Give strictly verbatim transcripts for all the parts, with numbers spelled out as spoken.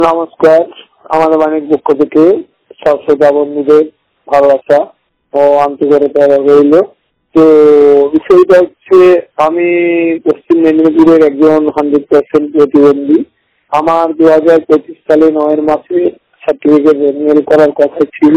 নমস্কার, আমাদের বাণিজ্য পক্ষ থেকে সব শ্রোতা বন্ধুদের ভালোবাসা ও আন্তরিকতা রইল। তো বিষয়টা হচ্ছে, আমি পশ্চিম মেদিনীপুরের একজন হান্ড্রেড পার্সেন্ট প্রতিবন্ধী। আমার দু হাজার পঁচিশ সালে নয়ের মাসে সার্টিফিকেট রিনিউয়াল করার কথা ছিল।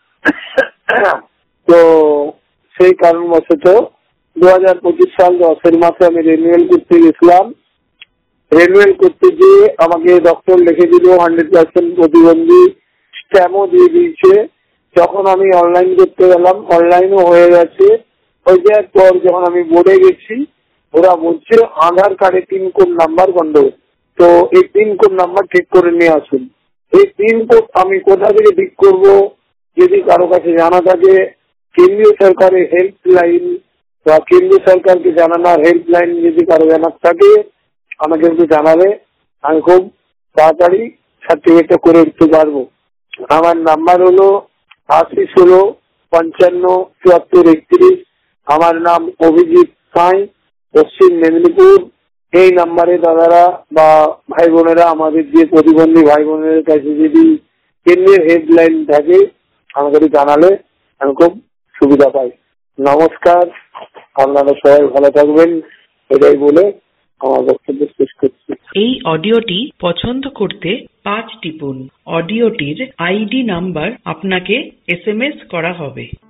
তো সেই কারণবশত দু হাজার পঁচিশ সাল দশের মাসে আমি রিনিউয়াল করতে গেছিলাম। রিনিউয়াল করতে গিয়ে আমাকে ডক্টর লিখে দিল হান্ড্রেড পার্সেন্ট প্রতিবন্ধী, স্ট্যাম্পও দিয়ে দিয়েছে। যখন আমি অনলাইন করতে গেলাম, অনলাইনও হয়ে গেছে। হয়ে যাওয়ার পর যখন আমি বোর্ডে গেছি, ওরা বলছে আধার কার্ডে পিনকোড নাম্বার গন্ডগোল। তো এই পিনকোড নাম্বার ঠিক করে নিয়ে আসুন। এই পিনকোড আমি কোথা থেকে ঠিক করব? যদি কারো কাছে জানা থাকে, কেন্দ্রীয় সরকারের হেল্পলাইন বা কেন্দ্রীয় সরকারকে জানানোর হেল্পলাইন যদি কারো জানার থাকে আমাকে একটু জানাবে। আমি খুব তাড়াতাড়ি সার্টিফিকেটটা করে উঠতে পারবো। আমার নাম্বার হলো আশি ষোলো পঞ্চান্ন চুয়াত্তর একত্রিশ। আমার নাম অভিজিৎ সাঁই, পশ্চিম মেদিনীপুর। এই নাম্বারে দাদারা বা ভাই বোনেরা, আমাদের যে প্রতিবন্ধী ভাই বোনের কাছে যদি কেন্দ্রের হেল্পলাইন থাকে আমাকে জানালে আমি খুব সুবিধা পাই। নমস্কার, আপনারা সবাই ভালো থাকবেন, এটাই বলে আমার বক্তব্য শেষ করছি। এই অডিওটি পছন্দ করতে পাঁচ টিপুন। অডিওটির আইডি নাম্বার আপনাকে এস এম এস করা হবে।